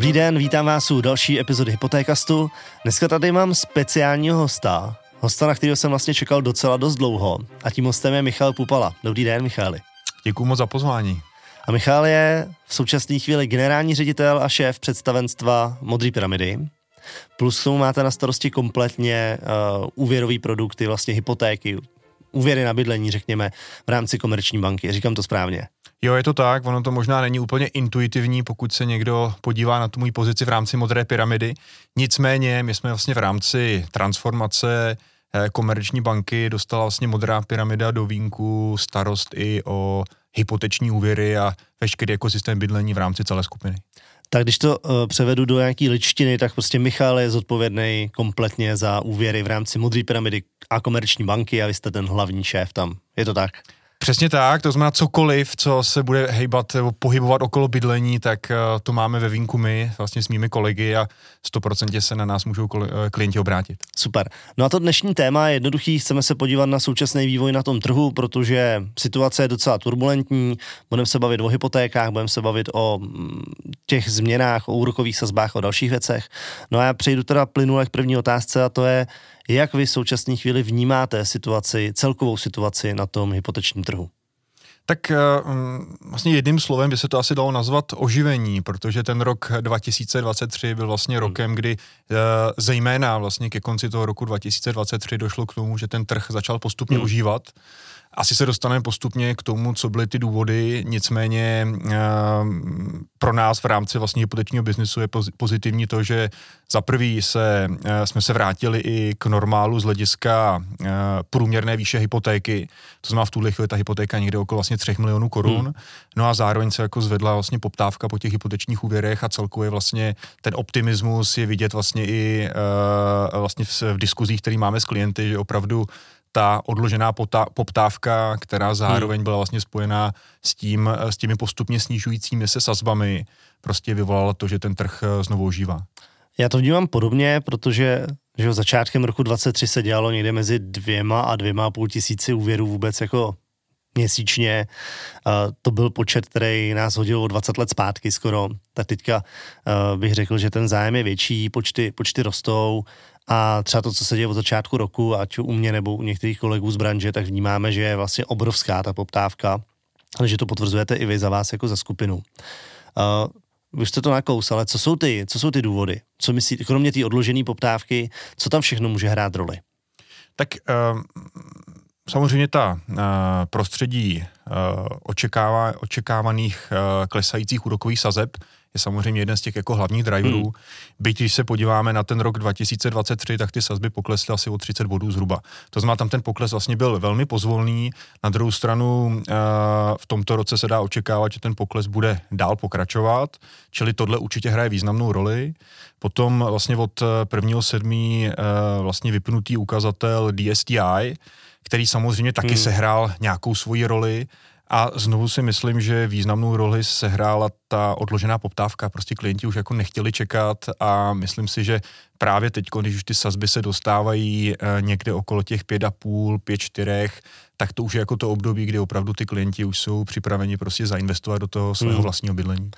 Dobrý den, vítám vás u další epizody Hypotékastu. Dneska tady mám speciálního hosta, na kterého jsem vlastně čekal docela dost dlouho. A tím hostem je Michal Pupala. Dobrý den, Michali. Děkuju moc za pozvání. A Michal je v současné chvíli generální ředitel a šéf představenstva Modré pyramidy. Plus k tomu máte na starosti kompletně úvěrový produkty, vlastně hypotéky, úvěry na bydlení, řekněme, v rámci Komerční banky. Říkám to správně. Jo, je to tak, ono to možná není úplně intuitivní, pokud se někdo podívá na tu moji pozici v rámci Modré pyramidy. Nicméně, my jsme vlastně v rámci transformace Komerční banky dostala vlastně Modrá pyramida do vínku starost i o hypoteční úvěry a veškerý ekosystém bydlení v rámci celé skupiny. Tak když to převedu do nějaký ličtiny, tak prostě Michal je zodpovědný kompletně za úvěry v rámci Modré pyramidy a Komerční banky a vy jste ten hlavní šéf tam. Je to tak? Přesně tak, to znamená cokoliv, co se bude hejbat nebo pohybovat okolo bydlení, tak to máme ve vínku my, vlastně s mými kolegy a 100% se na nás můžou klienti obrátit. Super. No a to dnešní téma je jednoduchý, chceme se podívat na současný vývoj na tom trhu, protože situace je docela turbulentní, budeme se bavit o hypotékách, budeme se bavit o těch změnách, o úrokových sazbách, o dalších věcech. No a já přejdu teda plynule k první otázce a to je, jak vy v současné chvíli vnímáte celkovou situaci na tom hypotečním trhu? Tak vlastně jedním slovem by se to asi dalo nazvat oživení, protože ten rok 2023 byl vlastně rokem, kdy zejména vlastně ke konci toho roku 2023 došlo k tomu, že ten trh začal postupně ožívat. Asi se dostaneme postupně k tomu, co byly ty důvody, nicméně pro nás v rámci vlastně hypotečního biznesu je pozitivní to, že za prvý jsme se vrátili i k normálu z hlediska průměrné výše hypotéky, to znamená v tuhle chvíli ta hypotéka někde okolo vlastně 3 milionů korun, no a zároveň se jako zvedla vlastně poptávka po těch hypotečních úvěrech a celkově vlastně ten optimismus je vidět vlastně i vlastně v diskuzích, které máme s klienty, že opravdu ta odložená poptávka, která zároveň byla vlastně spojená s těmi postupně snižujícími se sazbami, prostě vyvolala to, že ten trh znovu ožívá. Já to vnímám podobně, protože že začátkem roku 2023 se dělalo někde mezi 2 a 2,5 tisíci úvěrů vůbec jako měsíčně. To byl počet, který nás hodil o 20 let zpátky skoro. Tak teďka bych řekl, že ten zájem je větší, počty rostou. A třeba to, co se děje od začátku roku, ať u mě nebo u některých kolegů z branže, tak vnímáme, že je vlastně obrovská ta poptávka, ale že to potvrzujete i vy za vás jako za skupinu. Vy jste to nakous, ale co jsou ty důvody? Co myslíte, kromě té odložené poptávky, co tam všechno může hrát roli? Tak samozřejmě ta prostředí očekávaných klesajících úrokových sazeb je samozřejmě jeden z těch jako hlavních driverů. Byť když se podíváme na ten rok 2023, tak ty sazby poklesly asi o 30 bodů zhruba. To znamená, tam ten pokles vlastně byl velmi pozvolný. Na druhou stranu v tomto roce se dá očekávat, že ten pokles bude dál pokračovat, čili tohle určitě hraje významnou roli. Potom vlastně od 1.7. vlastně vypnutý ukazatel DSTI, který samozřejmě taky sehrál nějakou svoji roli. A znovu si myslím, že významnou roli sehrála ta odložená poptávka. Prostě klienti už jako nechtěli čekat a myslím si, že právě teď, když už ty sazby se dostávají někde okolo těch 5,5, 5,4, tak to už je jako to období, kdy opravdu ty klienti už jsou připraveni prostě zainvestovat do toho svého vlastního bydlení.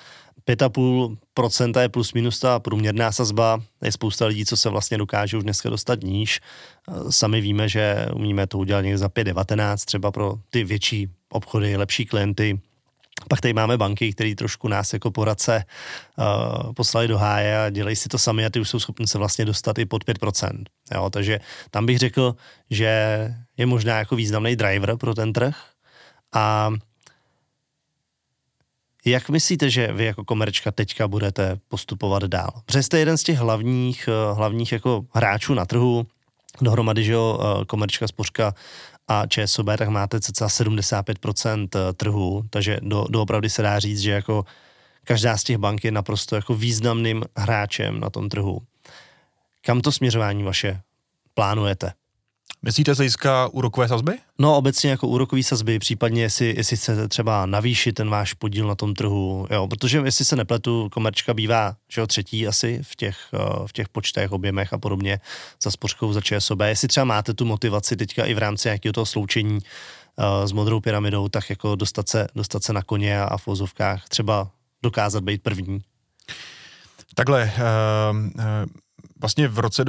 5,5% je plus minus ta průměrná sazba. Je spousta lidí, co se vlastně dokáže už dneska dostat níž. Sami víme, že umíme to udělat někde za 5,19 třeba pro ty větší obchody, lepší klienty. Pak tady máme banky, které trošku nás jako poradce poslali do háje a dělají si to sami a ty už jsou schopni se vlastně dostat i pod 5%. Jo, takže tam bych řekl, že je možná jako významný driver pro ten trh. A jak myslíte, že vy jako Komerčka teďka budete postupovat dál? Protože jste jeden z těch hlavních jako hráčů na trhu, dohromady, že jo, Komerčka, Spořka a ČSOB, tak máte cca 75% trhu, takže doopravdy se dá říct, že jako každá z těch bank je naprosto jako významným hráčem na tom trhu. Kam to směřování vaše plánujete? Myslíte z hlediska úrokové sazby? No obecně jako úrokové sazby, případně jestli chcete třeba navýšit ten váš podíl na tom trhu, jo, protože jestli se nepletu, Komerčka bývá, že jo, třetí asi v těch počtech, objemech a podobně za Spořkou, za ČSOB. Jestli třeba máte tu motivaci teďka i v rámci nějakého toho sloučení s Modrou pyramidou, tak jako dostat se na koně a v vozovkách třeba dokázat být první. Takhle, vlastně v roce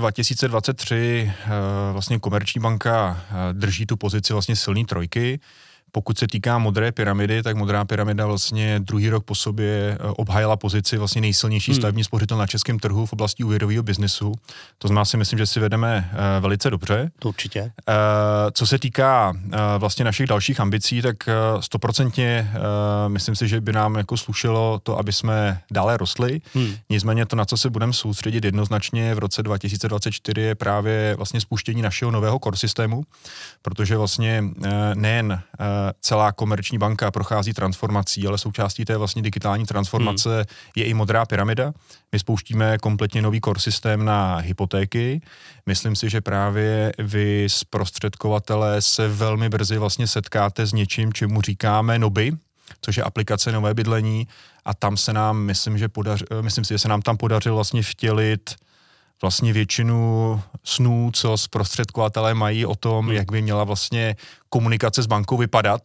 2023 vlastně Komerční banka drží tu pozici vlastně silný trojky. Pokud se týká Modré pyramidy, tak Modrá pyramida vlastně druhý rok po sobě obhájila pozici vlastně nejsilnější stavební spořitel na českém trhu v oblasti úvěrového biznesu. To znamená si myslím, že si vedeme velice dobře. To určitě. Co se týká vlastně našich dalších ambicí, tak 100% myslím si, že by nám jako slušelo to, aby jsme dále rostli. Nicméně to, na co se budeme soustředit jednoznačně v roce 2024, je právě vlastně spuštění našeho nového core systému, protože vlastně nejen celá Komerční banka prochází transformací, ale součástí té vlastně digitální transformace je i Modrá pyramida. My spouštíme kompletně nový core systém na hypotéky. Myslím si, že právě vy zprostředkovatelé se velmi brzy vlastně setkáte s něčím, čemu říkáme NOBY, což je aplikace Nové bydlení, a tam se nám, myslím si, že se nám tam podařilo vlastně vtělit vlastně většinu snů, co zprostředkovatelé mají o tom, jak by měla vlastně komunikace s bankou vypadat.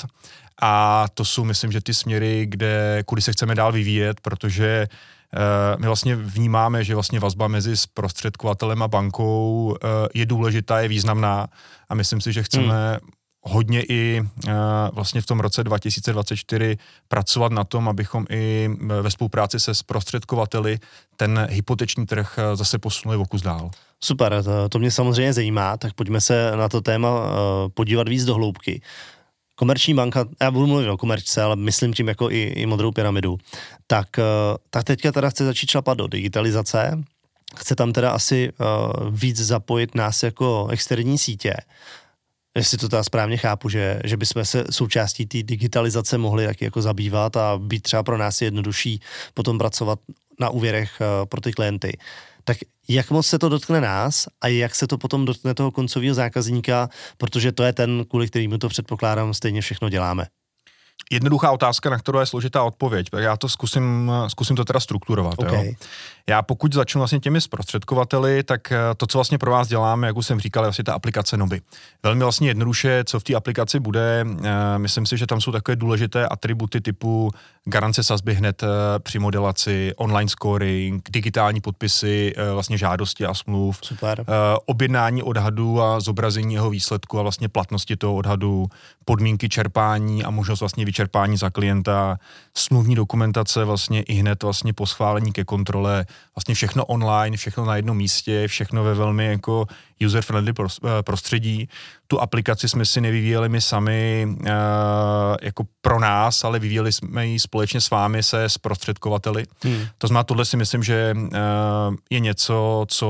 A to jsou, myslím, že ty směry, kudy se chceme dál vyvíjet, protože my vlastně vnímáme, že vlastně vazba mezi zprostředkovatelem a bankou je důležitá, je významná, a myslím si, že chceme hodně i vlastně v tom roce 2024 pracovat na tom, abychom i ve spolupráci se zprostředkovateli ten hypoteční trh zase posunuli o kus dál. Super, to mě samozřejmě zajímá, tak pojďme se na to téma podívat víc do hloubky. Komerční banka, já budu mluvit o komerčce, ale myslím tím jako i Modrou pyramidu, tak teďka teda chce začít šlapat do digitalizace, chce tam teda asi víc zapojit nás jako externí sítě. Jestli to teda správně chápu, že bychom se součástí té digitalizace mohli taky jako zabývat a být třeba pro nás jednodušší potom pracovat na úvěrech pro ty klienty. Tak jak moc se to dotkne nás a jak se to potom dotkne toho koncového zákazníka, protože to je ten, kvůli kterému to předpokládám, stejně všechno děláme. Jednoduchá otázka, na kterou je složitá odpověď. Já to zkusím to teda strukturovat. Okay. Jo? Já pokud začnu vlastně těmi zprostředkovateli, tak to, co vlastně pro vás děláme, jak už jsem říkal, je vlastně ta aplikace NOBY. Velmi vlastně jednoduše, co v té aplikaci bude, myslím si, že tam jsou takové důležité atributy typu garance sazby hned při modelaci, online scoring, digitální podpisy vlastně žádosti a smluv, objednání odhadu a zobrazení jeho výsledku a vlastně platnosti toho odhadu, podmínky čerpání a možnost vlastně vyčerpání za klienta, smluvní dokumentace vlastně i hned vlastně po schválení ke kontrole, vlastně všechno online, všechno na jednom místě, všechno ve velmi jako user-friendly prostředí. Tu aplikaci jsme si nevyvíjeli my sami jako pro nás, ale vyvíjeli jsme ji společně s vámi se zprostředkovateli. To znamená, tohle si myslím, že je něco, co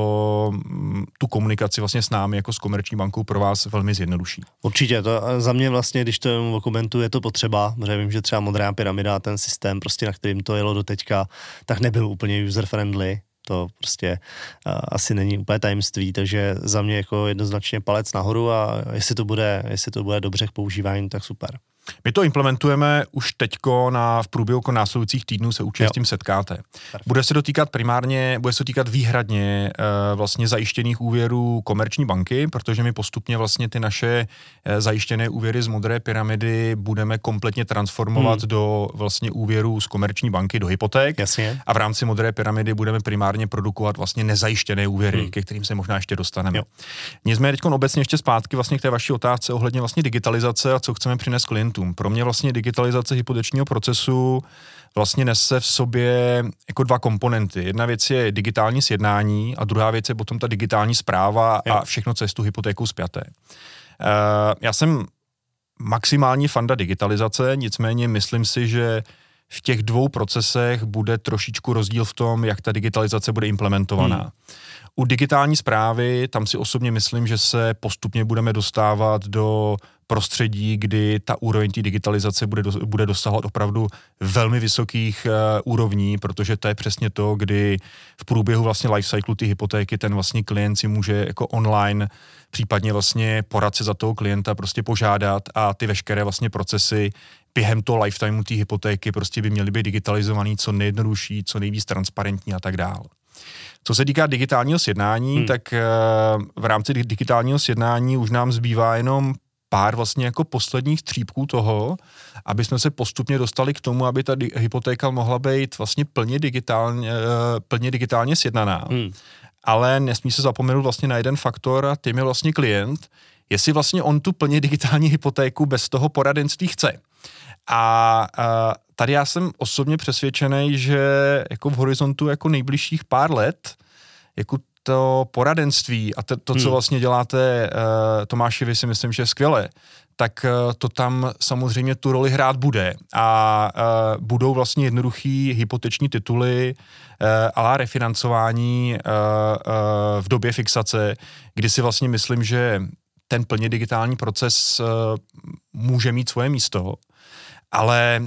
tu komunikaci vlastně s námi jako s Komerční bankou pro vás velmi zjednoduší. Určitě, to za mě vlastně, když to komentuju, je to potřeba, protože vím, že třeba Modrá pyramida, ten systém, prostě na kterým to jelo doteďka, tak nebyl úplně user-friendly. To prostě asi není úplně tajemství, takže za mě jako jednoznačně palec nahoru, a jestli to bude dobře k používání, tak super. My to implementujeme už teďko v průběhu následujících týdnů se určitě s tím setkáte. Bude se to týkat výhradně vlastně zajištěných úvěrů Komerční banky, protože my postupně vlastně ty naše zajištěné úvěry z Modré pyramidy budeme kompletně transformovat do vlastně úvěrů z Komerční banky do hypoték. Jasně. A v rámci Modré pyramidy budeme primárně produkovat vlastně nezajištěné úvěry, ke kterým se možná ještě dostaneme. Nicméně teď obecně ještě zpátky vlastně k té vaší otázce ohledně vlastně digitalizace a co chceme přinést klientům. Pro mě vlastně digitalizace hypotečního procesu vlastně nese v sobě jako dva komponenty. Jedna věc je digitální sjednání a druhá věc je potom ta digitální správa a všechno, co je s tu hypotékou spjaté. Já jsem maximální fanda digitalizace, nicméně myslím si, že v těch dvou procesech bude trošičku rozdíl v tom, jak ta digitalizace bude implementovaná. U digitální správy, tam si osobně myslím, že se postupně budeme dostávat do prostředí, kdy ta úroveň té digitalizace bude dosahovat opravdu velmi vysokých úrovní, protože to je přesně to, kdy v průběhu vlastně lifecyclu ty hypotéky ten vlastně klient si může jako online případně vlastně poradce za toho klienta prostě požádat a ty veškeré vlastně procesy během toho lifetimeu té hypotéky prostě by měly být digitalizovaný co nejjednodušší, co nejvíc transparentní a tak dále. Co se týká digitálního sjednání, tak v rámci digitálního sjednání už nám zbývá jenom pár vlastně jako posledních střípků toho, aby jsme se postupně dostali k tomu, aby ta hypotéka mohla být vlastně plně digitálně sjednaná. Ale nesmí se zapomenout vlastně na jeden faktor a tím je vlastně klient, jestli vlastně on tu plně digitální hypotéku bez toho poradenství chce. A tady já jsem osobně přesvědčený, že jako v horizontu jako nejbližších pár let, jako to poradenství a to co vlastně děláte, Tomáši, vy si myslím, že je skvělé, tak to tam samozřejmě tu roli hrát bude. A budou vlastně jednoduchý hypoteční tituly a la refinancování v době fixace, kdy si vlastně myslím, že ten plně digitální proces může mít svoje místo, ale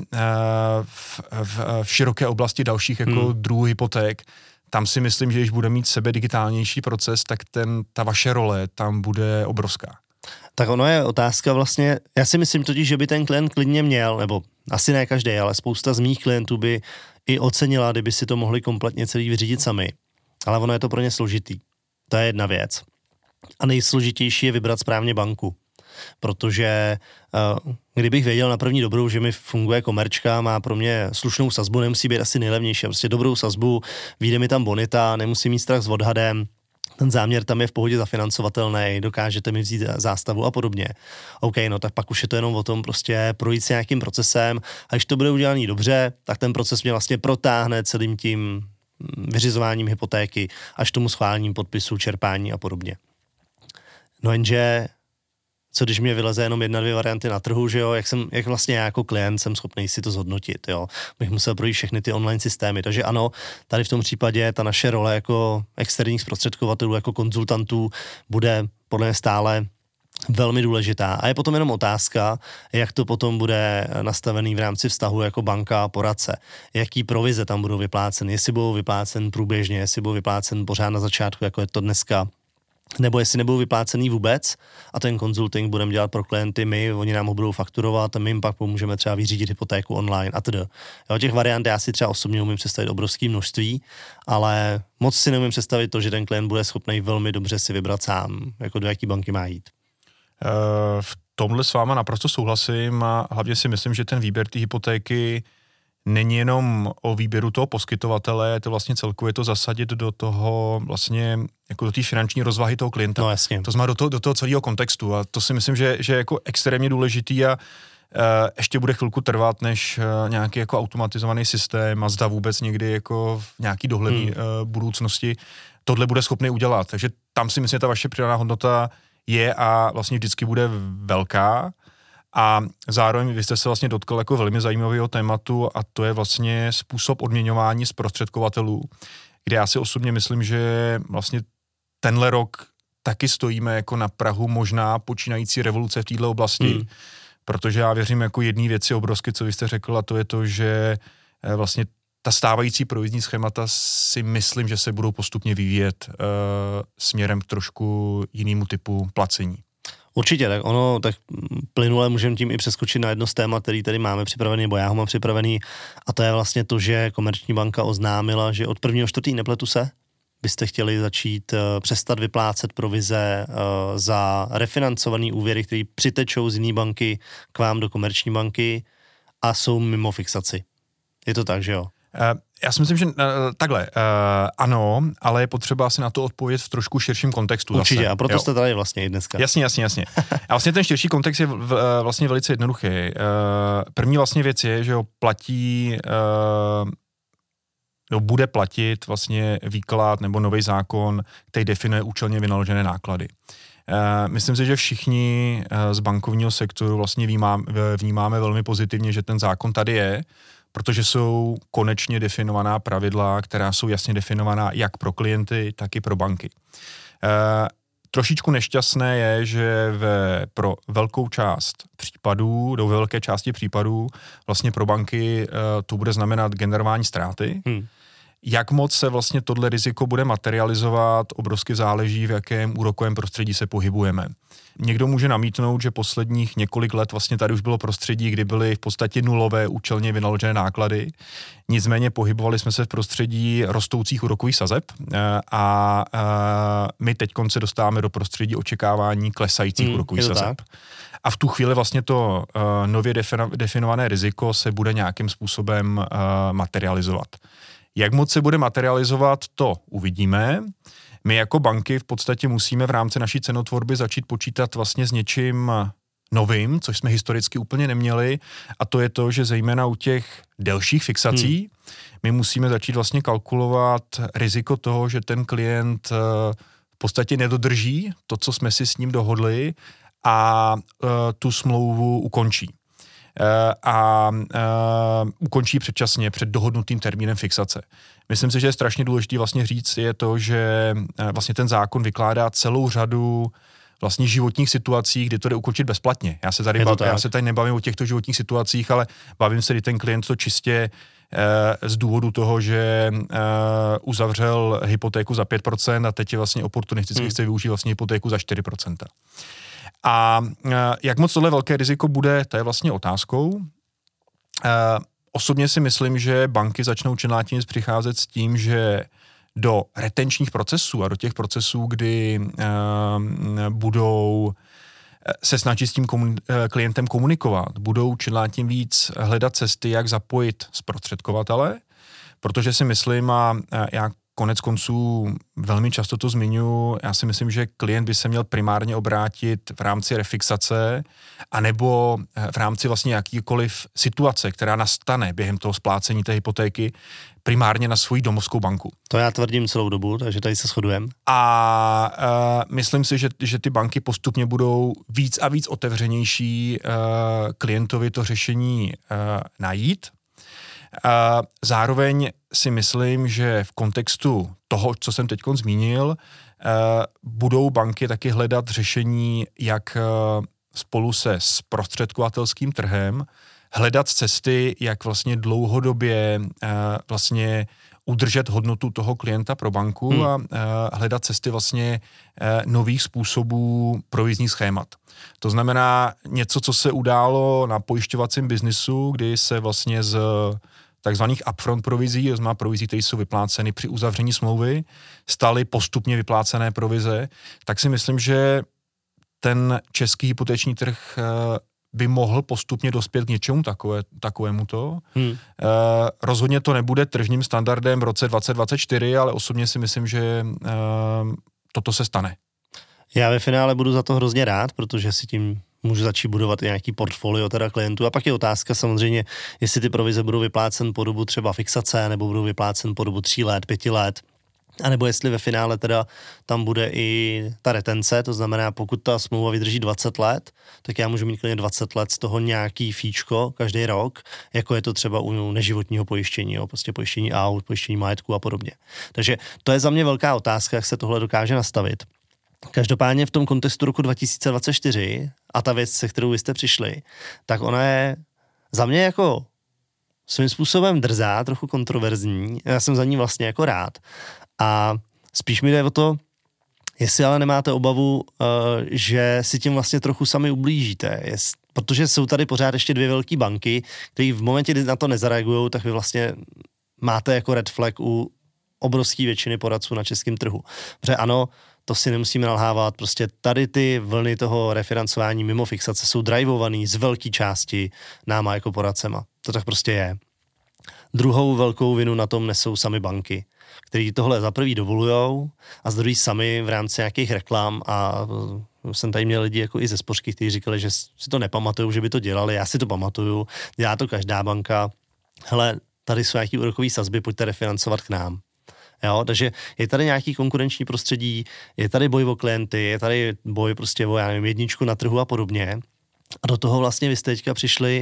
v široké oblasti dalších jako druhů hypoték, tam si myslím, že když bude mít sebe digitálnější proces, tak ta vaše role tam bude obrovská. Tak ono je otázka vlastně, já si myslím totiž, že by ten klient klidně měl, nebo asi ne každý, ale spousta z mých klientů by i ocenila, kdyby si to mohli kompletně celý vyřídit sami. Ale ono je to pro ně složitý. To je jedna věc. A nejsložitější je vybrat správně banku. Protože kdybych věděl na první dobrou, že mi funguje komerčka, má pro mě slušnou sazbu, nemusí být asi nejlevnější, prostě dobrou sazbu, vyjde mi tam bonita, nemusím mít strach s odhadem, ten záměr tam je v pohodě zafinancovatelný, dokážete mi vzít zástavu a podobně. OK, no tak pak už je to jenom o tom prostě projít s nějakým procesem a když to bude udělaný dobře, tak ten proces mě vlastně protáhne celým tím vyřizováním hypotéky až tomu schválením podpisu, čerpání a podobně. No jenže co když mě vyleze jenom 1-2 varianty na trhu, že jo, jak vlastně já jako klient jsem schopný si to zhodnotit, jo. Bych musel projít všechny ty online systémy, takže ano, tady v tom případě ta naše role jako externích zprostředkovatelů, jako konzultantů bude podle mě stále velmi důležitá. A je potom jenom otázka, jak to potom bude nastavený v rámci vztahu jako banka a poradce. Jaký provize tam budou vypláceny, jestli budou vyplácen průběžně, jestli budou vyplácen pořád na začátku, jako je to dneska, nebo jestli nebudou vyplácený vůbec a ten consulting budeme dělat pro klienty my, oni nám ho budou fakturovat a my jim pak pomůžeme třeba vyřídit hypotéku online a tedy. Jo, těch variant já si třeba osobně umím představit obrovské množství, ale moc si neumím představit to, že ten klient bude schopný velmi dobře si vybrat sám, jako do jaký banky má jít. V tomhle s váma naprosto souhlasím a hlavně si myslím, že ten výběr té hypotéky není jenom o výběru toho poskytovatele, je to vlastně celkově to zasadit do toho vlastně jako do té finanční rozvahy toho klienta. No jasně. To znamená do toho celého kontextu a to si myslím, že je jako extrémně důležitý a ještě bude chvilku trvat, než nějaký jako automatizovaný systém a zda vůbec někdy jako v nějaký dohledné budoucnosti tohle bude schopný udělat. Takže tam si myslím, že ta vaše přidaná hodnota je a vlastně vždycky bude velká. A zároveň vy jste se vlastně dotkl jako velmi zajímavého tématu a to je vlastně způsob odměňování zprostředkovatelů, kde já si osobně myslím, že vlastně tenhle rok taky stojíme jako na prahu možná počínající revoluce v této oblasti, protože já věřím jako jedné věci obrovsky, co vy jste řekl, a to je to, že vlastně ta stávající provizní schémata si myslím, že se budou postupně vyvíjet směrem k trošku jinému typu placení. Určitě, tak plynule můžeme tím i přeskočit na jedno z témat, který tady máme připravený, nebo já ho mám připravený, a to je vlastně to, že Komerční banka oznámila, že od 1.4. nepletu se, byste chtěli začít přestat vyplácet provize za refinancovaný úvěry, které přitečou z jiné banky k vám do Komerční banky a jsou mimo fixaci. Je to tak, že jo? Já si myslím, že takhle, ano, ale je potřeba si na to odpovědět v trošku širším kontextu. Určitě, zase. A proto jste tady vlastně i dneska. Jasně. A vlastně ten širší kontext je vlastně velice jednoduchý. První vlastně věc je, že platí, bude platit vlastně výklad nebo nový zákon, který definuje účelně vynaložené náklady. Myslím si, že všichni z bankovního sektoru vlastně vnímáme velmi pozitivně, že ten zákon tady je, protože jsou konečně definovaná pravidla, která jsou jasně definovaná jak pro klienty, tak i pro banky. Trošičku nešťastné je, že pro velkou část případů, do velké části případů vlastně pro banky to bude znamenat generování ztráty. Jak moc se vlastně tohle riziko bude materializovat, obrovsky záleží, v jakém úrokovém prostředí se pohybujeme. Někdo může namítnout, že posledních několik let vlastně tady už bylo prostředí, kdy byly v podstatě nulové účelně vynaložené náklady. Nicméně pohybovali jsme se v prostředí rostoucích úrokových sazeb a my teď se dostáváme do prostředí očekávání klesajících úrokových sazeb. Tak. A v tu chvíli vlastně to nově definované riziko se bude nějakým způsobem materializovat. Jak moc se bude materializovat, to uvidíme. My jako banky v podstatě musíme v rámci naší cenotvorby začít počítat vlastně s něčím novým, což jsme historicky úplně neměli, a to je to, že zejména u těch delších fixací my musíme začít vlastně kalkulovat riziko toho, že ten klient v podstatě nedodrží to, co jsme si s ním dohodli, a tu smlouvu ukončí. Ukončí předčasně před dohodnutým termínem fixace. Myslím si, že je strašně důležité vlastně říct je to, že vlastně ten zákon vykládá celou řadu vlastně životních situací, kdy to jde ukončit bezplatně. Já se tady nebavím o těchto životních situacích, ale bavím se, kdy ten klient to čistě z důvodu toho, že uzavřel hypotéku za 5% a teď je vlastně oportunisticky chce využít vlastně hypotéku za 4%. A jak moc tohle velké riziko bude, to je vlastně otázkou. Osobně si myslím, že banky začnou čím dál tím přicházet s tím, že do retenčních procesů a do těch procesů, kdy budou se snažit s tím klientem komunikovat, budou čím dál tím víc hledat cesty, jak zapojit zprostředkovatele, protože si myslím, a já konec konců velmi často to zmiňuji, já si myslím, že klient by se měl primárně obrátit v rámci refixace anebo v rámci vlastně jakýkoliv situace, která nastane během toho splácení té hypotéky, primárně na svoji domovskou banku. To já tvrdím celou dobu, takže tady se shodujeme. A myslím si, že ty banky postupně budou víc a víc otevřenější klientovi to řešení najít. Zároveň si myslím, že v kontextu toho, co jsem teď zmínil, budou banky taky hledat řešení, jak spolu se zprostředkovatelským trhem hledat cesty, jak vlastně dlouhodobě vlastně udržet hodnotu toho klienta pro banku a hledat cesty vlastně nových způsobů provizních schémat. To znamená něco, co se událo na pojišťovacím biznisu, kdy se vlastně z takzvaných upfront provizí, to znamená provizí, které jsou vypláceny při uzavření smlouvy, staly postupně vyplácené provize, tak si myslím, že ten český hypoteční trh by mohl postupně dospět k něčemu takovémuto. Rozhodně to nebude tržním standardem v roce 2024, ale osobně si myslím, že toto se stane. Já ve finále budu za to hrozně rád, protože si tím můžu začít budovat i nějaký portfolio teda klientů. A pak je otázka samozřejmě, jestli ty provize budou vyplácen po dobu třeba fixace, nebo budou vyplácen po dobu 3 let, 5 let. A nebo jestli ve finále teda tam bude i ta retence, to znamená, pokud ta smlouva vydrží 20 let, tak já můžu mít klidně 20 let z toho nějaký fíčko každý rok, jako je to třeba u neživotního pojištění, jo, prostě pojištění aut, pojištění majetku a podobně. Takže to je za mě velká otázka, jak se tohle dokáže nastavit. Každopádně v tom kontextu roku 2024 a ta věc, se kterou vy jste přišli, tak ona je za mě jako svým způsobem drzá, trochu kontroverzní. Já jsem za ní vlastně jako rád. A spíš mi jde o to, jestli ale nemáte obavu, že si tím vlastně trochu sami ublížíte. Protože jsou tady pořád ještě 2 velké banky, které v momentě, kdy na to nezareagují, tak vy vlastně máte jako red flag u obrovské většiny poradců na českém trhu. Protože ano, to si nemusíme nalhávat, prostě tady ty vlny toho refinancování mimo fixace jsou drivovaný z velké části náma jako poradcema. To tak prostě je. Druhou velkou vinu na tom nesou sami banky, který tohle za prvý dovolujou a za druhý sami v rámci nějakých reklam, a jsem tady měl lidi jako i ze spořky, kteří říkali, že si to nepamatujou, že by to dělali, já si to pamatuju, dělá to každá banka. Hele, tady jsou nějaký úrokový sazby, pojďte refinancovat k nám. Jo, takže je tady nějaký konkurenční prostředí, je tady boj o klienty, je tady boj prostě o, já nevím, jedničku na trhu a podobně. A do toho vlastně vy jste teďka přišli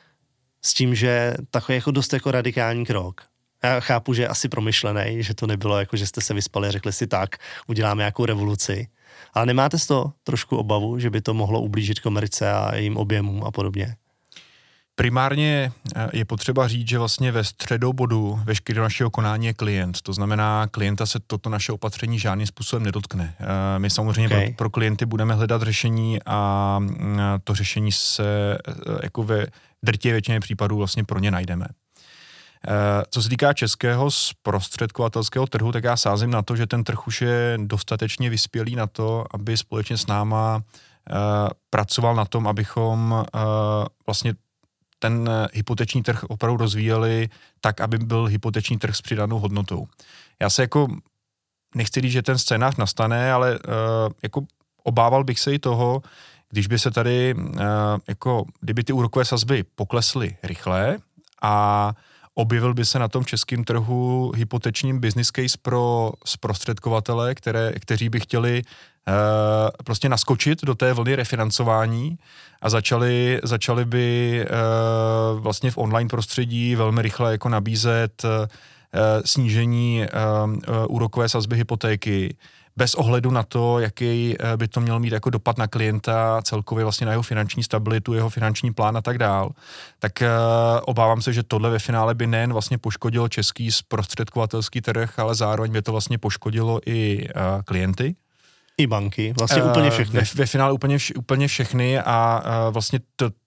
s tím, že takový jako dost jako radikální krok. Já chápu, že je asi promyšlený, že to nebylo jako, že jste se vyspali a řekli si tak, uděláme nějakou revoluci. Ale nemáte z toho trošku obavu, že by to mohlo ublížit komerce a jejím objemům a podobně? Primárně je potřeba říct, že vlastně ve středobodu veškerého našeho konání je klient. To znamená, klienta se toto naše opatření žádným způsobem nedotkne. My samozřejmě pro klienty budeme hledat řešení a to řešení se jako ve drtivé většině případů vlastně pro ně najdeme. Co se týká českého zprostředkovatelského trhu, tak já sázím na to, že ten trh už je dostatečně vyspělý na to, aby společně s náma pracoval na tom, abychom vlastně ten hypoteční trh opravdu rozvíjeli tak, aby byl hypoteční trh s přidanou hodnotou. Já se jako nechci říct, že ten scénář nastane, ale jako obával bych se i toho, když by se tady jako kdyby ty úrokové sazby poklesly rychle a objevil by se na tom českém trhu hypotečním business case pro zprostředkovatele, kteří by chtěli prostě naskočit do té vlny refinancování a začali by vlastně v online prostředí velmi rychle jako nabízet snížení úrokové sazby hypotéky bez ohledu na to, jaký by to mělo mít jako dopad na klienta, celkově vlastně na jeho finanční stabilitu, jeho finanční plán a tak dál, tak obávám se, že tohle ve finále by nejen vlastně poškodilo český zprostředkovatelský trh, ale zároveň by to vlastně poškodilo i klienty. I banky, vlastně úplně všechny. Ve finále úplně všechny a vlastně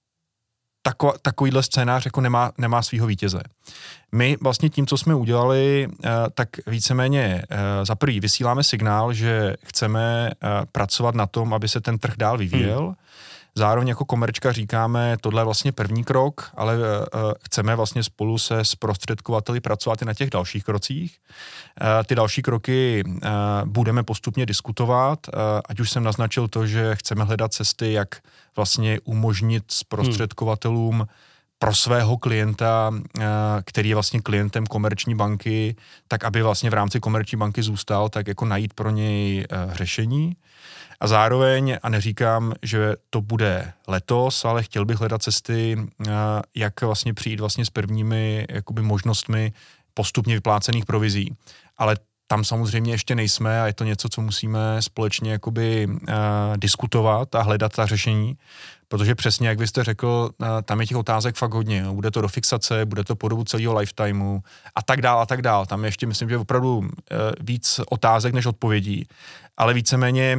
takovýhle scénář jako nemá svýho vítěze. My vlastně tím, co jsme udělali, tak víceméně za prvý vysíláme signál, že chceme pracovat na tom, aby se ten trh dál vyvíjel. Zároveň jako Komerčka říkáme, tohle je vlastně první krok, ale chceme vlastně spolu se zprostředkovateli pracovat i na těch dalších krocích. Ty další kroky budeme postupně diskutovat, ať už jsem naznačil to, že chceme hledat cesty, jak vlastně umožnit zprostředkovatelům pro svého klienta, který je vlastně klientem Komerční banky, tak aby vlastně v rámci Komerční banky zůstal, tak jako najít pro něj řešení. A zároveň, a neříkám, že to bude letos, ale chtěl bych hledat cesty, jak vlastně přijít vlastně s prvními jakoby možnostmi postupně vyplácených provizí. Ale tam samozřejmě ještě nejsme a je to něco, co musíme společně jakoby diskutovat a hledat ta řešení, protože přesně, jak vy jste řekl, tam je těch otázek fakt hodně. Bude to do fixace, bude to po dobu celého lifetimeu a tak dál a tak dál. Tam ještě myslím, že opravdu víc otázek než odpovědí, ale víceméně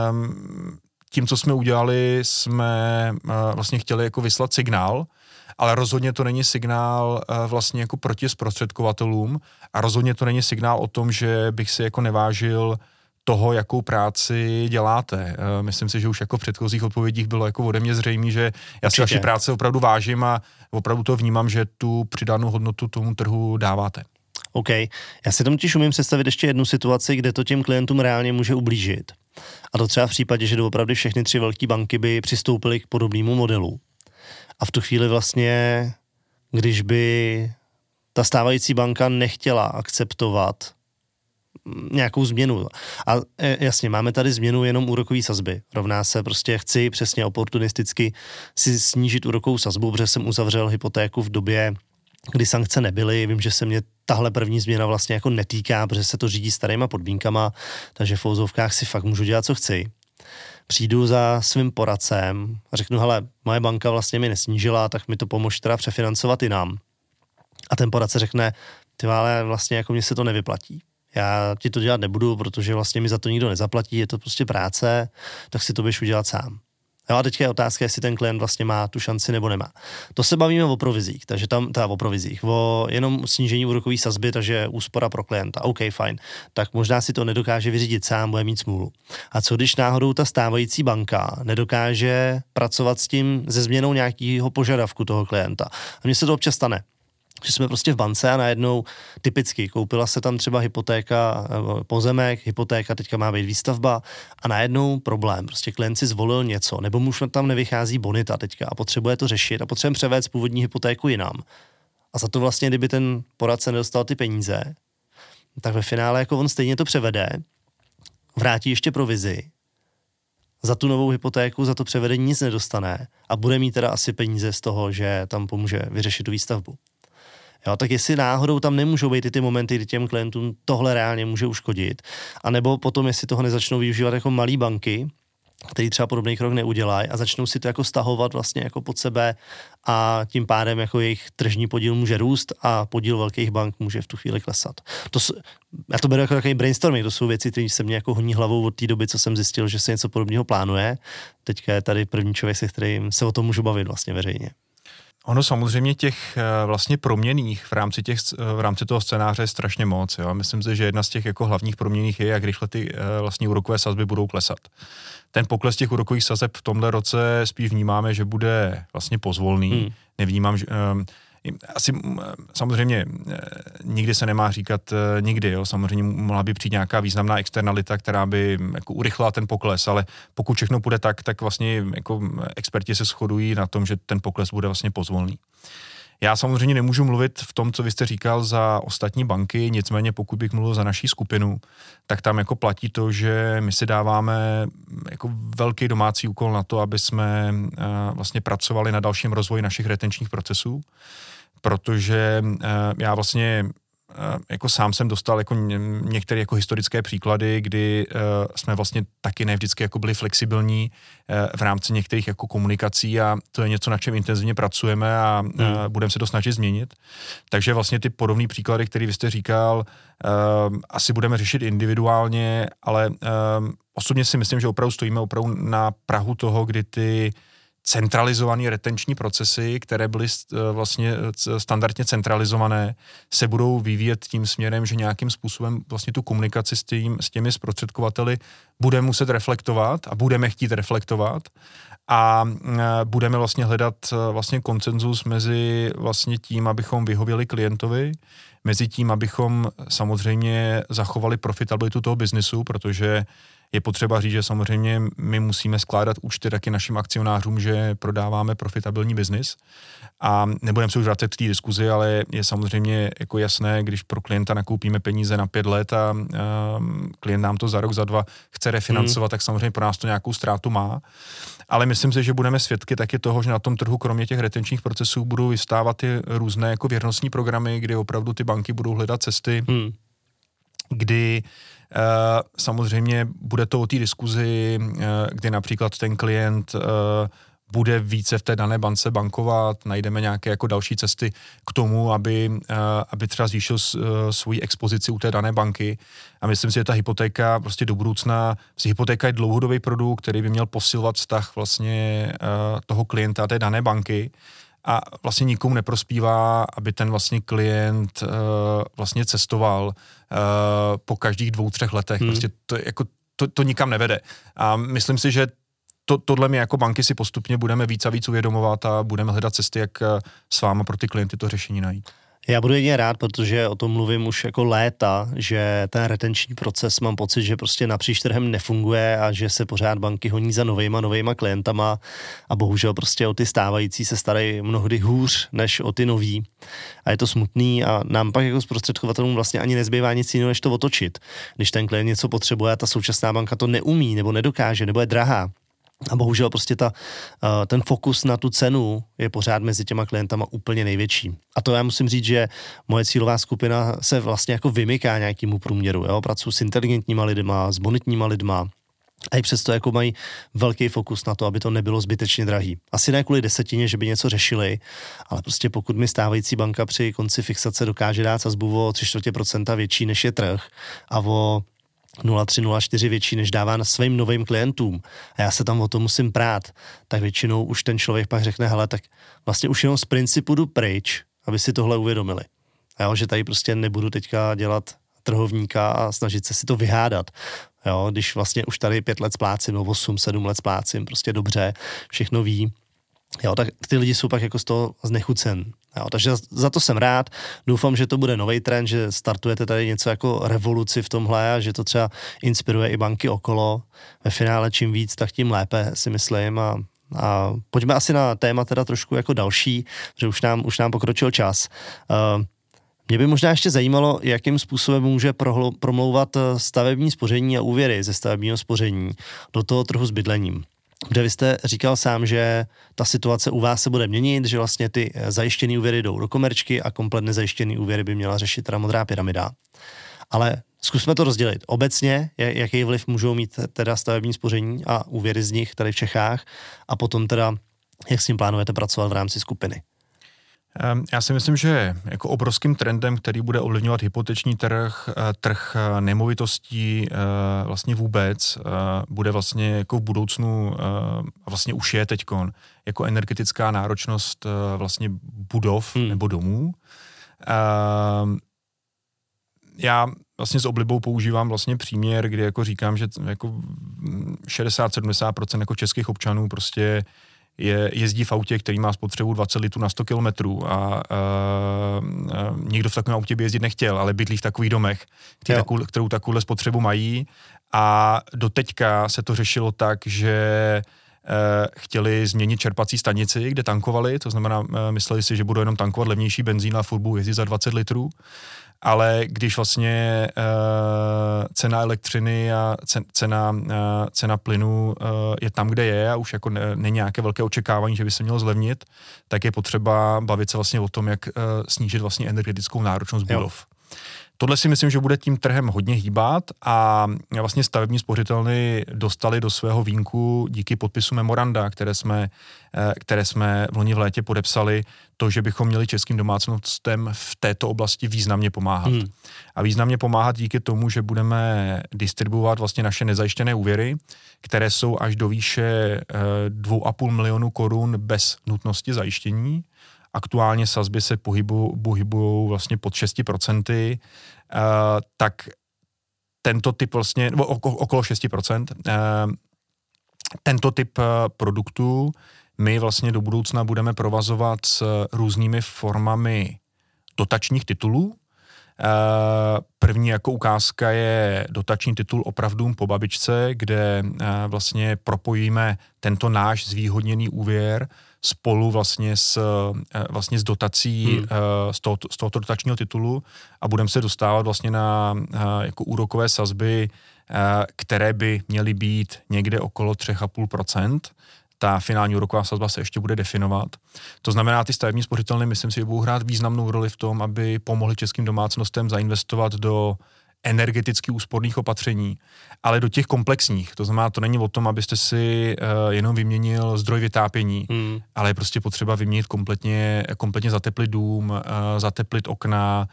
tím, co jsme udělali, jsme vlastně chtěli jako vyslat signál, ale rozhodně to není signál vlastně jako proti zprostředkovatelům a rozhodně to není signál o tom, že bych si jako nevážil toho, jakou práci děláte. Myslím si, že už jako v předchozích odpovědích bylo jako ode mě zřejmé, že já si vaši práce opravdu vážím a opravdu to vnímám, že tu přidanou hodnotu tomu trhu dáváte. OK. Já si totiž umím představit ještě jednu situaci, kde to těm klientům reálně může ublížit. A to třeba v případě, že doopravdy všechny 3 velké banky by přistoupily k podobnému modelu. A v tu chvíli vlastně, když by ta stávající banka nechtěla akceptovat nějakou změnu. A jasně, máme tady změnu jenom úrokové sazby. Rovná se prostě chci přesně oportunisticky si snížit úrokovou sazbu, protože jsem uzavřel hypotéku v době, kdy sankce nebyly. Vím, že se mě tahle první změna vlastně jako netýká, protože se to řídí starýma podmínkama, takže v ozovkách si fakt můžu dělat, co chci. Přijdu za svým poradcem a řeknu, hele, moje banka vlastně mi nesnížila, tak mi to pomož teda přefinancovat i nám. A ten poradce řekne, ty ale vlastně jako mně se to nevyplatí. Já ti to dělat nebudu, protože vlastně mi za to nikdo nezaplatí, je to prostě práce, tak si to běž udělat sám. Jo, a teďka je otázka, jestli ten klient vlastně má tu šanci nebo nemá. To se bavíme o provizích, takže tam o provizích, o jenom snížení úrokové sazby, takže úspora pro klienta. OK, fajn. Tak možná si to nedokáže vyřídit sám, bude mít smůlu. A co když náhodou ta stávající banka nedokáže pracovat s tím se změnou nějakého požadavku toho klienta? A mně se to občas stane. Že jsme prostě v bance a najednou typicky koupila se tam třeba hypotéka, pozemek, hypotéka, teďka má být výstavba a najednou problém. Prostě klient si zvolil něco, nebo mu už tam nevychází bonita teďka a potřebuje to řešit a potřebuje převést původní hypotéku jinam. A za to vlastně, kdyby ten poradce nedostal ty peníze, tak ve finále jako on stejně to převede, vrátí ještě provizi, za tu novou hypotéku, za to převedení nic nedostane a bude mít teda asi peníze z toho, že tam pomůže vyřešit tu výstavbu. Jo, tak jestli náhodou tam nemůžou být i ty momenty, kdy těm klientům tohle reálně může uškodit, anebo potom, jestli toho nezačnou využívat jako malý banky, který třeba podobný krok neudělají a začnou si to jako stahovat vlastně jako pod sebe a tím pádem jako jejich tržní podíl může růst a podíl velkých bank může v tu chvíli klesat. Já to beru jako takový brainstorming, to jsou věci, které se mě jako honí hlavou od té doby, co jsem zjistil, že se něco podobného plánuje. Teďka je tady první člověk, se kterým se o tom můžu bavit vlastně veřejně. Ono samozřejmě těch vlastně proměnných v rámci toho scénáře je strašně moc. Jo? Myslím si, že jedna z těch jako hlavních proměnných je, jak rychle ty vlastně úrokové sazby budou klesat. Ten pokles těch úrokových sazeb v tomhle roce spíš vnímáme, že bude vlastně pozvolný. Nevnímám, že asi samozřejmě nikdy se nemá říkat nikdy, jo. Samozřejmě mohla by přijít nějaká významná externalita, která by jako urychlila ten pokles, ale pokud všechno půjde tak vlastně jako experti se shodují na tom, že ten pokles bude vlastně pozvolný. Já samozřejmě nemůžu mluvit v tom, co vy jste říkal za ostatní banky, nicméně pokud bych mluvil za naší skupinu, tak tam jako platí to, že my si dáváme jako velký domácí úkol na to, aby jsme vlastně pracovali na dalším rozvoji našich retenčních procesů, protože já vlastně jako sám jsem dostal jako některé jako historické příklady, kdy jsme vlastně taky ne vždycky jako byli flexibilní v rámci některých jako komunikací a to je něco, na čem intenzivně pracujeme a budeme se to snažit změnit. Takže vlastně ty podobné příklady, které vy jste říkal, asi budeme řešit individuálně, ale osobně si myslím, že opravdu stojíme opravdu na prahu toho, kdy ty centralizované retenční procesy, které byly vlastně standardně centralizované, se budou vyvíjet tím směrem, že nějakým způsobem vlastně tu komunikaci s těmi zprostředkovateli budeme muset reflektovat a budeme chtít reflektovat a budeme vlastně hledat vlastně konsenzus mezi vlastně tím, abychom vyhověli klientovi, mezi tím, abychom samozřejmě zachovali profitabilitu toho biznisu, protože je potřeba říct, že samozřejmě my musíme skládat účty taky našim akcionářům, že prodáváme profitabilní biznis a nebudeme se už vracet k té diskuzi, ale je samozřejmě jako jasné, když pro klienta nakoupíme peníze na 5 let a klient nám to za rok, za 2 chce refinancovat, tak samozřejmě pro nás to nějakou ztrátu má. Ale myslím si, že budeme svědky taky toho, že na tom trhu kromě těch retenčních procesů budou vystávat i různé jako věrnostní programy, kdy opravdu ty banky budou hledat cesty, kdy samozřejmě bude to o té diskuzi, kdy například ten klient bude více v té dané bance bankovat, najdeme nějaké jako další cesty k tomu, aby třeba zvýšil svoji expozici u té dané banky. A myslím si, že ta hypotéka prostě do budoucna, hypotéka je dlouhodobý produkt, který by měl posilovat vztah vlastně toho klienta té dané banky. A vlastně nikomu neprospívá, aby ten vlastně klient vlastně cestoval po každých 2-3 letech. Prostě to nikam nevede. A myslím si, že tohle my jako banky si postupně budeme víc a víc uvědomovat a budeme hledat cesty, jak s váma pro ty klienty to řešení najít. Já budu jedině rád, protože o tom mluvím už jako léta, že ten retenční proces mám pocit, že prostě napříč trhem nefunguje a že se pořád banky honí za novejma klientama a bohužel prostě o ty stávající se starají mnohdy hůř než o ty nový. A je to smutný a nám pak jako zprostředkovatelům vlastně ani nezbývá nic jiného, než to otočit. Když ten klient něco potřebuje a ta současná banka to neumí nebo nedokáže nebo je drahá, a bohužel prostě ten fokus na tu cenu je pořád mezi těma klientama úplně největší. A to já musím říct, že moje cílová skupina se vlastně jako vymyká nějakému průměru. Jo? Pracuji s inteligentníma lidma, s bonitníma lidma a i přesto jako mají velký fokus na to, aby to nebylo zbytečně drahý. Asi ne kvůli 10, že by něco řešili, ale prostě pokud mi stávající banka při konci fixace dokáže dát sazbu o 0,75% větší než je trh a o 0,3-0,4 větší, než dává na svým novým klientům a já se tam o to musím prát, tak většinou už ten člověk pak řekne, hele, tak vlastně už jenom z principu jdu pryč, aby si tohle uvědomili. Jo, že tady prostě nebudu teďka dělat trhovníka a snažit se si to vyhádat. Jo, když vlastně už tady 5 let splácím, nebo 8-7 let splácím, prostě dobře, všechno ví. Jo, tak ty lidi jsou pak jako z toho znechucen. Jo, takže za to jsem rád. Doufám, že to bude nový trend, že startujete tady něco jako revoluci v tomhle a že to třeba inspiruje i banky okolo. Ve finále čím víc, tak tím lépe, si myslím. A pojďme asi na téma teda trošku jako další, že už nám pokročil čas. Mě by možná ještě zajímalo, jakým způsobem může promlouvat stavební spoření a úvěry ze stavebního spoření do toho trhu s bydlením. Kde vy jste říkal sám, že ta situace u vás se bude měnit, že vlastně ty zajištěný úvěry jdou do komerčky a komplet nezajištěný úvěry by měla řešit teda Modrá pyramida. Ale zkusme to rozdělit. Obecně, jaký vliv můžou mít teda stavební spoření a úvěry z nich tady v Čechách a potom teda, jak s tím plánujete pracovat v rámci skupiny? Já si myslím, že jako obrovským trendem, který bude ovlivňovat hypoteční trh nemovitostí vlastně vůbec, bude vlastně jako v budoucnu, a vlastně už je teďkon, jako energetická náročnost vlastně budov nebo domů. Já vlastně s oblibou používám vlastně příměr, kdy jako říkám, že jako 60-70% jako českých občanů prostě jezdí v autě, který má spotřebu 20 litrů na 100 kilometrů a nikdo v takovém autě by jezdit nechtěl, ale bydlí v takových domech, kterou takovouhle spotřebu mají a doteďka se to řešilo tak, že chtěli změnit čerpací stanici, kde tankovali, to znamená, mysleli si, že budou jenom tankovat levnější benzín a furt budou jezdit za 20 litrů, ale když vlastně cena elektřiny a cena plynu je tam, kde je a už jako není nějaké velké očekávání, že by se mělo zlevnit, tak je potřeba bavit se vlastně o tom, jak snížit vlastně energetickou náročnost budov. Tohle si myslím, že bude tím trhem hodně hýbat a vlastně stavební spořitelny dostali do svého vínku díky podpisu memoranda, které jsme v loni v létě podepsali, to, že bychom měli českým domácnostem v této oblasti významně pomáhat. A významně pomáhat díky tomu, že budeme distribuovat vlastně naše nezajištěné úvěry, které jsou až do výše 2,5 milionu korun bez nutnosti zajištění. Aktuálně sazby se pohybují vlastně pod 6%, tak tento typ vlastně, nebo okolo 6%, tento typ produktů my vlastně do budoucna budeme provazovat s různými formami dotačních titulů. První jako ukázka je dotační titul Opravdům po babičce, kde vlastně propojíme tento náš zvýhodněný úvěr spolu vlastně s dotací z tohoto dotačního titulu a budeme se dostávat vlastně na jako úrokové sazby, které by měly být někde okolo 3,5%. Ta finální úroková sazba se ještě bude definovat. To znamená, ty stavební spořitelny, myslím si, že budou hrát významnou roli v tom, aby pomohli českým domácnostem zainvestovat do energeticky úsporných opatření, ale do těch komplexních. To znamená, to není o tom, abyste si jenom vyměnil zdroj vytápění, ale je prostě potřeba vyměnit kompletně zateplit dům, zateplit okna,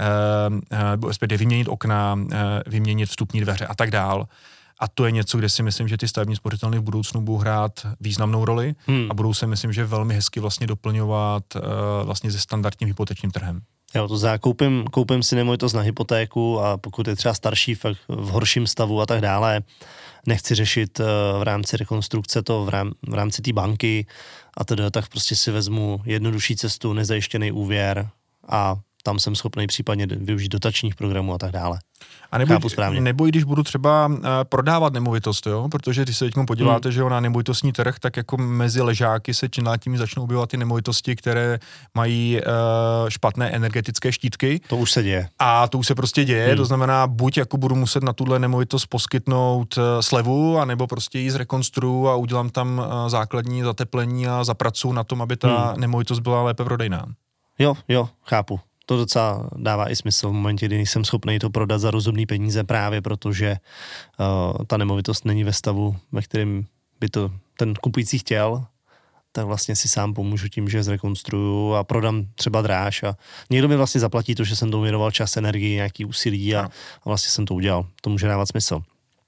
vyměnit okna, vyměnit vstupní dveře a tak dál. A to je něco, kde si myslím, že ty stavební spořitelny v budoucnu budou hrát významnou roli a budou se, myslím, že velmi hezky vlastně doplňovat vlastně se standardním hypotečním trhem. Jo, to koupím si nemovitost na hypotéku a pokud je třeba starší, fakt v horším stavu a tak dále, nechci řešit v rámci rekonstrukce to v rámci té banky a teda, tak prostě si vezmu jednodušší cestu, nezajištěný úvěr a tam jsem schopný případně využít dotačních programů a tak dále. A nebo i když budu třeba prodávat nemovitost, jo? Protože když se teď podíváte, že na nemovitostní trh, tak jako mezi ležáky se čím dál tím začnou objevovat ty nemovitosti, které mají špatné energetické štítky. To už se děje. A to už se prostě děje, to znamená, buď jako budu muset na tuhle nemovitost poskytnout slevu, anebo prostě ji zrekonstruju a udělám tam základní zateplení a zapracuju na tom, aby ta nemovitost byla lépe prodejná. Jo, chápu. To docela dává i smysl v momentě, kdy jsem schopný to prodat za rozumný peníze právě protože ta nemovitost není ve stavu, ve kterém by to ten kupující chtěl, tak vlastně si sám pomůžu tím, že zrekonstruju a prodám třeba dráž a někdo mi vlastně zaplatí to, že jsem tomu věnoval čas, energii, nějaký úsilí a vlastně jsem to udělal. To může dávat smysl.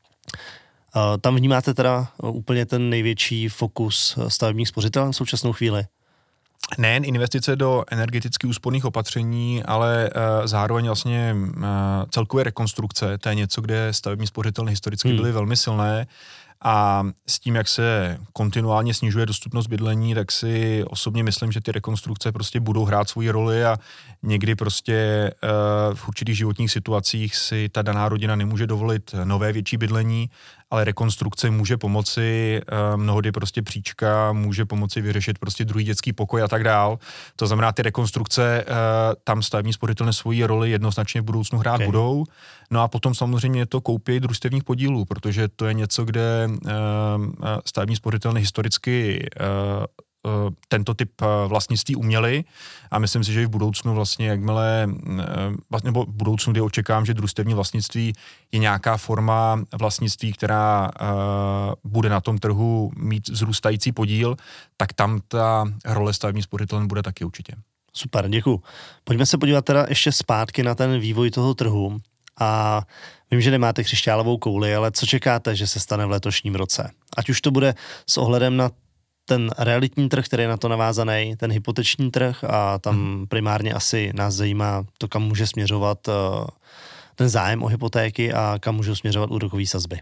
Tam vnímáte teda úplně ten největší fokus stavebních spořitelen v současnou chvíli? Nejen investice do energeticky úsporných opatření, ale zároveň vlastně celkové rekonstrukce. To je něco, kde stavební spořitelny historicky byly velmi silné a s tím, jak se kontinuálně snižuje dostupnost bydlení, tak si osobně myslím, že ty rekonstrukce prostě budou hrát svoji roli a někdy prostě v určitých životních situacích si ta daná rodina nemůže dovolit nové větší bydlení, ale rekonstrukce může pomoci, mnohdy prostě příčka může pomoci vyřešit prostě druhý dětský pokoj a tak dál. To znamená, ty rekonstrukce tam stavební spořitelné svoji roli jednoznačně v budoucnu hrát budou. No a potom samozřejmě to koupí družstevních podílů, protože to je něco, kde stavební spořitelny historicky tento typ vlastnictví uměli a myslím si, že i v budoucnu vlastně, jakmile, nebo v budoucnu, kdy očekávám, že družstevní vlastnictví je nějaká forma vlastnictví, která bude na tom trhu mít vzrůstající podíl, tak tam ta role stavební spořitelen bude taky určitě. Super, děkuju. Pojďme se podívat teda ještě zpátky na ten vývoj toho trhu a vím, že nemáte křišťálovou kouli, ale co čekáte, že se stane v letošním roce? Ať už to bude s ohledem na ten realitní trh, který je na to navázaný, ten hypoteční trh a tam primárně asi nás zajímá to, kam může směřovat ten zájem o hypotéky a kam můžou směřovat úrokové sazby.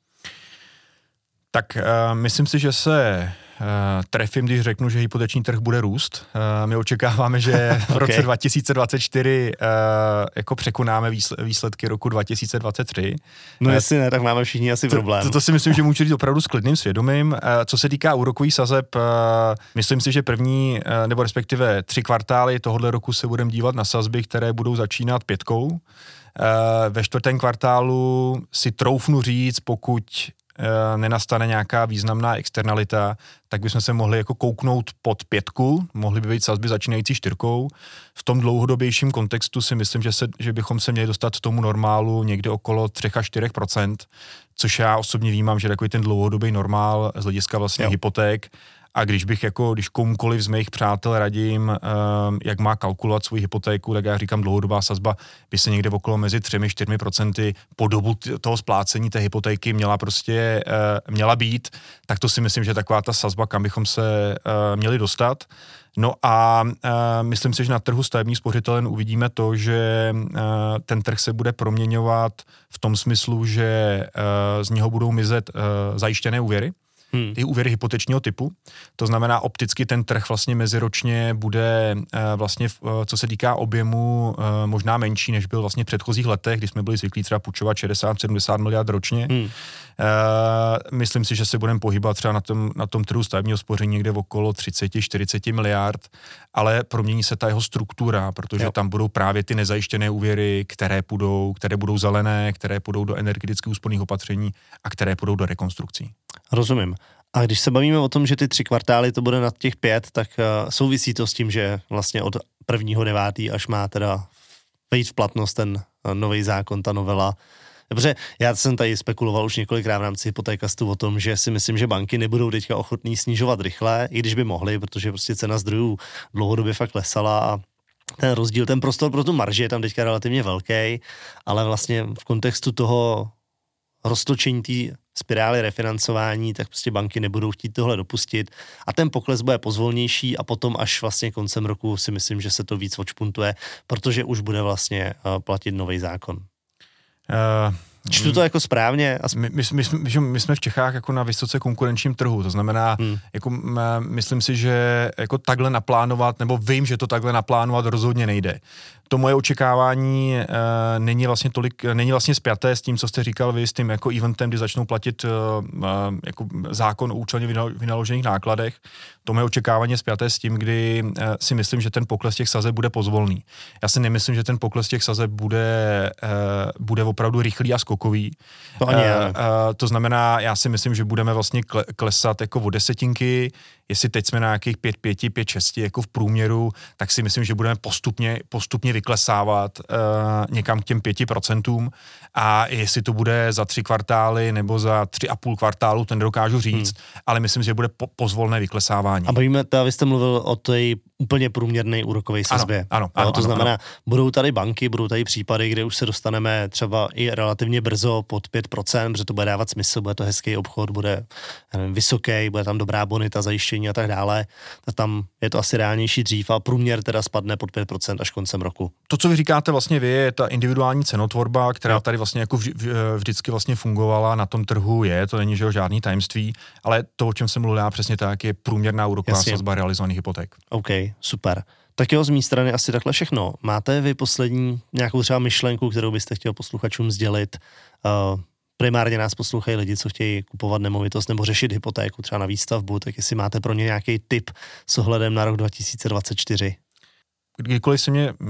Tak myslím si, že se trefím, když řeknu, že hypoteční trh bude růst. My očekáváme, že v roce 2024 jako překonáme výsledky roku 2023. No jestli ne, tak máme všichni asi problém. To si myslím, že můžu říct opravdu s klidným svědomím. Co se týká úrokových sazeb, myslím si, že první, nebo respektive 3 kvartály tohoto roku se budeme dívat na sazby, které budou začínat 5. Ve 4. kvartálu si troufnu říct, pokud nenastane nějaká významná externalita, tak bychom se mohli jako kouknout pod 5, mohly by být sazby začínající 4. V tom dlouhodobějším kontextu si myslím, že bychom se měli dostat tomu normálu někde okolo 3 až 4%, což já osobně vnímám, že takový ten dlouhodobý normál z hlediska vlastně hypoték. A když komukoliv z mých přátel radím, jak má kalkulovat svou hypotéku, tak já říkám, dlouhodobá sazba by se někde okolo mezi 3-4% po dobu toho splácení té hypotéky měla být, tak to si myslím, že taková ta sazba, kam bychom se měli dostat. No a myslím si, že na trhu stavebních spořitelen uvidíme to, že ten trh se bude proměňovat v tom smyslu, že z něho budou mizet zajištěné úvěry. Ty úvěry hypotečního typu. To znamená, opticky ten trh vlastně meziročně bude vlastně, co se týká objemu, možná menší, než byl vlastně v předchozích letech, kdy jsme byli zvyklí třeba půjčovat 60-70 miliard ročně. Myslím si, že se budeme pohybovat třeba na tom trhu stavebního spoření někde okolo 30-40 miliard, ale promění se ta jeho struktura, protože tam budou právě ty nezajištěné úvěry, které budou zelené, které půjdou do energeticky úsporných opatření a které půjdou do rekonstrukcí. Rozumím. A když se bavíme o tom, že ty 3 kvartály to bude nad těch 5, tak souvisí to s tím, že vlastně od 1.9. až má teda vejít v platnost ten nový zákon, ta novela. Protože já jsem tady spekuloval už několikrát v rámci Hypotékastu o tom, že si myslím, že banky nebudou teďka ochotný snižovat rychle, i když by mohly, protože prostě cena zdrojů dlouhodobě fakt klesala a ten rozdíl, ten prostor pro tu marži je tam teďka relativně velký, ale vlastně v kontextu toho roztočení té spirály refinancování, tak prostě banky nebudou chtít tohle dopustit a ten pokles bude pozvolnější a potom až vlastně koncem roku si myslím, že se to víc odšpuntuje, protože už bude platit nový zákon. Čtu to jako správně? My jsme v Čechách jako na vysoce konkurenčním trhu, to znamená, jako myslím si, že jako takhle naplánovat, nebo vím, že to takhle naplánovat rozhodně nejde. To moje očekávání není vlastně spjaté s tím, co jste říkal vy, s tím jako eventem, kdy začnou platit jako zákon o účelně vynaložených nákladech. To moje očekávání je spjaté s tím, kdy si myslím, že ten pokles těch sazeb bude pozvolný. Já si nemyslím, že ten pokles těch sazeb bude opravdu rychlý a skokový. To znamená, já si myslím, že budeme vlastně klesat jako o desetinky. Jestli teď jsme na nějakých 5,5, 5,6 jako v průměru, tak si myslím, že budeme postupně vyklesávat někam k těm 5%. A jestli to bude za 3 kvartály nebo za 3,5 kvartálu, to nedokážu říct, ale myslím, že bude pozvolné vyklesávání. A bavíme, vy jste mluvil o té úplně průměrné úrokové sazbě. Ano, to znamená, budou tady banky, budou tady případy, kde už se dostaneme třeba i relativně brzo pod 5%, protože to bude dávat smysl, bude to hezký obchod, bude vysoký, bude tam dobrá bonita, zajištění a tak dále. Tak tam je to asi reálnější dřív a průměr teda spadne pod 5% až koncem roku. To, co vy říkáte vlastně je ta individuální cenotvorba, která tady vlastně jako vždycky vlastně fungovala na tom trhu to není žádný tajemství, ale to, o čem jsem mluvil já přesně tak, je průměrná úroková sazba realizovaných hypoték. OK, super. Tak jo, z mé strany asi takhle všechno. Máte vy poslední nějakou třeba myšlenku, kterou byste chtěl posluchačům sdělit? Primárně nás poslouchají lidi, co chtějí kupovat nemovitost nebo řešit hypotéku třeba na výstavbu, tak jestli máte pro ně nějaký tip s ohledem na rok 2024? Kdykoliv se mě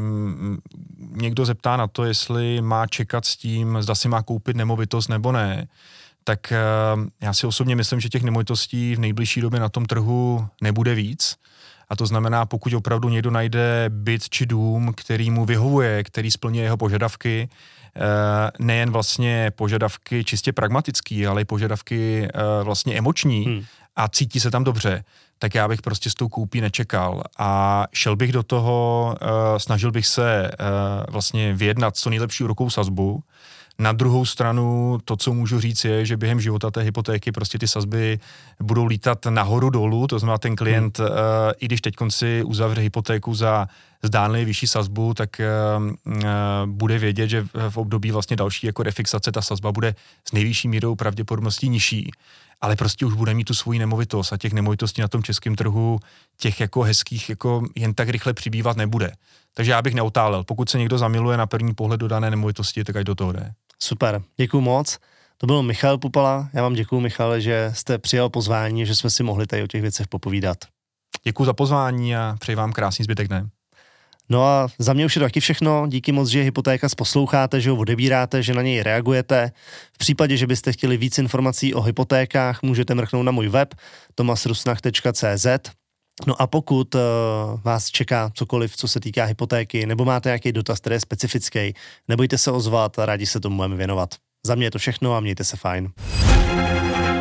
někdo zeptá na to, jestli má čekat s tím, zda si má koupit nemovitost nebo ne, tak já si osobně myslím, že těch nemovitostí v nejbližší době na tom trhu nebude víc. A to znamená, pokud opravdu někdo najde byt či dům, který mu vyhovuje, který splňuje jeho požadavky, nejen vlastně požadavky čistě pragmatický, ale i požadavky vlastně emoční a cítí se tam dobře, tak já bych prostě s tou koupí nečekal a šel bych do toho, snažil bych se vlastně vyjednat co nejlepší úrokovou sazbu. Na druhou stranu to, co můžu říct, je, že během života té hypotéky prostě ty sazby budou lítat nahoru dolů, to znamená ten klient, i když teď si uzavře hypotéku za zdánlivě vyšší sazbu, tak bude vědět, že v období vlastně další jako refixace ta sazba bude s nejvyšší mírou pravděpodobností nižší, ale prostě už bude mít tu svoji nemovitost a těch nemovitostí na tom českém trhu těch jako hezkých jako jen tak rychle přibývat nebude. Takže já bych neotálel. Pokud se někdo zamiluje na první pohled do dané nemovitosti, tak ať do toho jde. Super, děkuju moc. To byl Michal Pupala. Já vám děkuju, Michale, že jste přijal pozvání, že jsme si mohli tady o těch věcech popovídat. Děkuju za pozvání a přeji vám krásný zbytek dne. No a za mě už je to taky všechno. Díky moc, že Hypotékas posloucháte, že ho odebíráte, že na něj reagujete. V případě, že byste chtěli víc informací o hypotékách, můžete mrknout na můj web tomasrusnach.cz. No a pokud vás čeká cokoliv, co se týká hypotéky, nebo máte nějaký dotaz, který je specifický, nebojte se ozvat a rádi se tomu budeme věnovat. Za mě je to všechno a mějte se fajn.